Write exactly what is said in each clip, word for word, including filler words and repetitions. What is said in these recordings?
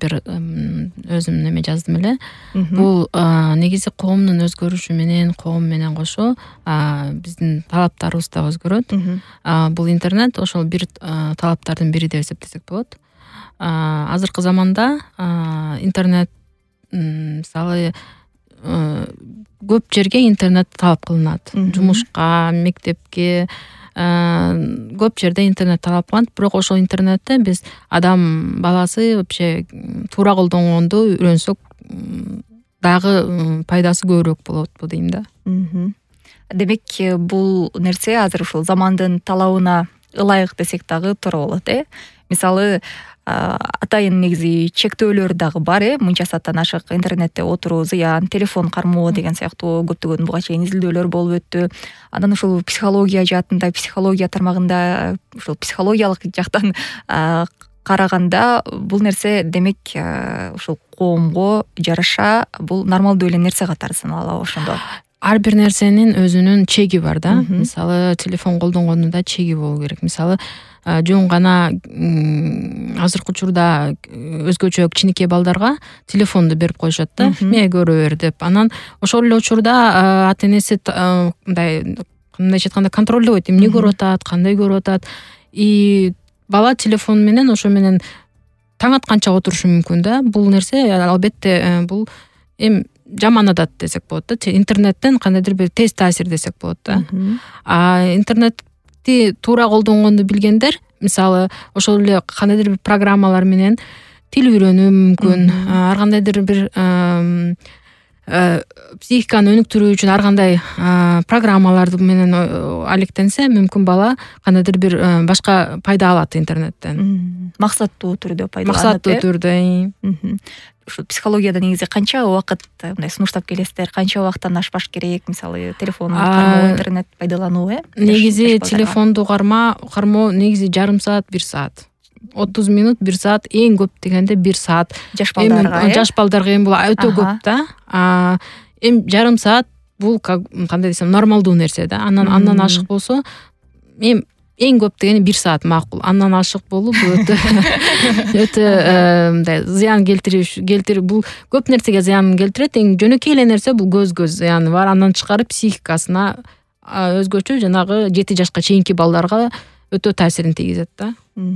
бир өзүм неме жаздым эле. Бул негизи коомдун өзгөрүшү менен, коом менен кошо биздин талаптарыбыз да өзгөрөт. Бул интернет ошол бир талаптардын бири деп эсептесек болот. Азыркы заманда интернет мисалы көп жерге интернет талап кылынат. Жумушка, мектепке, көп жерде интернет талап кылынат. Бирок ошол интернетте биз адам баласы вообще туура колдонгонду үйрөнсөк дагы пайдасы көбүрөөк болот дейм да. Демек, бул нерсе азыр ушул замандын талабына ылайык десек дагы туура болот, э? Мисалы, атайын негизи чектөөлөр дагы бар, э? Мынча сааттан ашык интернетте отуруу зыян, телефон кармоо деген сыяктуу көптөгөн буга чейин изилдөөлөр болуп өттү. Андан ушул психология жаатында, психология тармагында, ушул психологиялык жактан караганда бул нерсе демек ушул коомго жараша бул нормалдуу эле нерсе катары саналабы ошондо? Ар бир нерсенин өзүнүн чеги бар да. Мисалы, телефон колдонгондун да чеги болуу керек. Мисалы, жөн гана азыркы учурда өзгөчө кичинекей балдарга телефонду берип коюшат да, эмне көрө бер деп. Анан ошол эле учурда ата энеси мындай кандайча айтканда контролдойт, эмне көрүп атат, кандай көрүп атат. И бала телефон менен ошо менен таң атканча отурушу мүмкүн да. Бул нерсе албетте бул эми жаман адат десек болот да. Интернеттен кандайдыр бир тез таасир десек болот да. А интернетти туура колдонгонду билгендер, мисалы, ошол эле кандайдыр бир программалар менен тил үйрөнүү мүмкүн. Ар кандайдыр бир психиканы өнүктүрүү үчүн ар кандай программаларды менен алектенсе, мүмкүн бала кандайдыр бир башка пайда алат интернеттен. Максаттуу түрдө пайдаланат. Максаттуу түрдө. Ушу психологияда негизи канча убакыт мындай сунуштап келесиздер, канча убакыттан ашпаш керек, мисалы, телефон кармоо, интернет пайдалануу, э? Негизи телефонду кармоо, кармоо негизи жарым саат, бир саат. отуз минут, бир саат, эң көп дегенде бир саат. Жаш балдарга, э? Жаш балдарга эми бул өтө көп да. Эми жарым саат бул кандай десем нормалдуу нерсе да. Андан андан ашык болсо, эми эң көп дегени бир саат макул. Андан ашык болуп өтө өтө мындай зыян келтириш, келтирип бул көп нерсеге зыян келтирет. Эң жөнөкөй эле нерсе бул көзгө зыяны бар. Андан тышкары психикасына өзгөчө жанагы жети жашка чейинки балдарга өтө таасирин тийгизет да.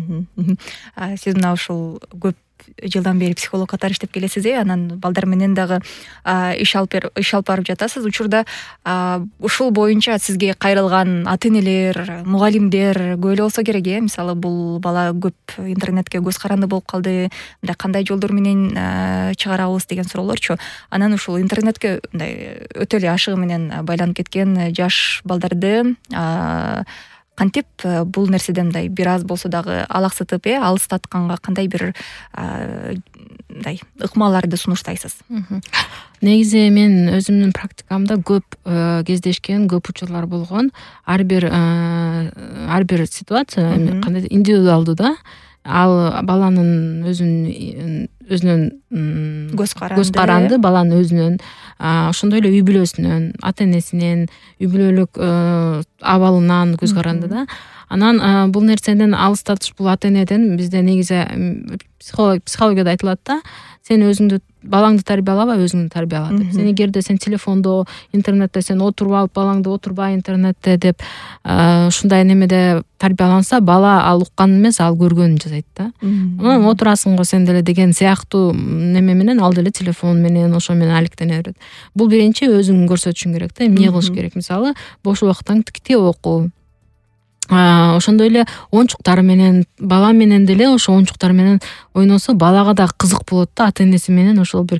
Сиз мына ушул көп жылдан бери психолог катары иштеп келесиз, э? Анан балдар менен дагы иш алып иш алып барып жатасыз. Учурда ушул боюнча сизге кайрылган ата энелер, мугалимдер көп эле болсо керек, э? Мисалы, бул бала көп интернетке көз каранды болуп калды, мындай кандай жолдор менен чыгарабыз деген суроолорчу. Анан ушул интернетке мындай өтө эле ашыгы менен байланып кеткен жаш балдарды кантип бул нерседен мындай бир аз болсо дагы алаксытып, э, алыстатканга кандай бир мындай ыкмаларды сунуштайсыз? Негизи мен өзүмдүн практикамда көп кездешкен, көп учурлар болгон. Ар бир ар бир ситуация кандай индивидуалдуу да. Ал баланын өзүнүн өзүнүн көз каранды, баланын өзүнүн, ошондой эле үй бүлөсүнөн, ата энесинен, үй бүлөлүк абалынан көз каранды да. Анан бул нерседен алыстатыш бул ата энеден бизде негизи психологияда айтылат да. Сен өзүңдү, балаңды тарбиялаба, өзүңдү тарбияла деп. Сен эгерде сен телефондо, интернетте сен отуруп алып, балаңды отурбай интернетте деп ушундай немеде тарбияланса, бала ал уккан эмес, ал көргөнүн жасайт да. Анан отурасың го сен деле деген сыяктуу неме менен ал деле телефон менен, ошо менен алектене берет. Бул биринчи өзүң көрсөтүшүң керек да, эмне кылыш керек. Мисалы, бош убактың китеп окуу. Ошондой эле оюнчуктар менен, бала менен деле ошо оюнчуктар менен ойносо, балага да кызык болот да. Ата энеси менен ошол бир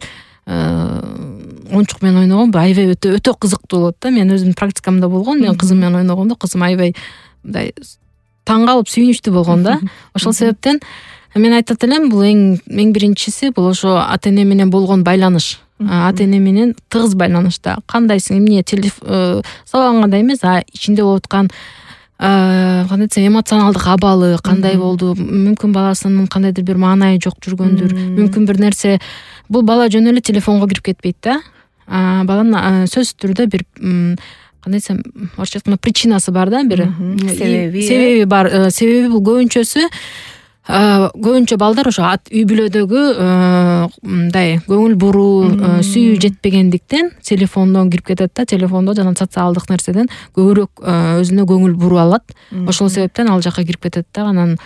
оюнчук менен ойногон аябай өтө өтө кызыктуу болот да. Мен өзүмдүн практикамда болгон, мен кызым менен ойногондо кызым аябай мындай таң калып сүйүнүчтүү болгон да. Ошол себептен мен айтат элем, бул эң эң биринчиси бул ошо ата эне менен болгон байланыш. Ата эне менен тыгыз байланышта. Кандайсың, эмне сабагандай эмес, а ичинде болуп аткан кандай десем эмоционалдык абалы кандай болду, мүмкүн баласынын кандайдыр бир маанайы жок жүргөндүр, мүмкүн бир нерсе. Бул бала жөн эле телефонго кирип кетпейт да. Баланын сөзсүз түрдө бир кандай десем, орусча айтканда причинасы бар да, бир себеби себеби бар. Себеби бул көбүнчөсү көбүнчө балдар ошо үй бүлөдөгү мындай көңүл буруу сүйүү жетпегендиктен телефондон кирип кетет да, телефондо жана социалдык нерседен көбүрөөк өзүнө көңүл буруп алат. Ошол себептен ал жака кирип кетет да, анан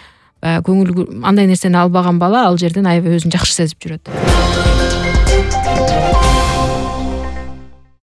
көңүл андай нерсени албаган бала ал жерден аябай өзүн жакшы сезип жүрөт.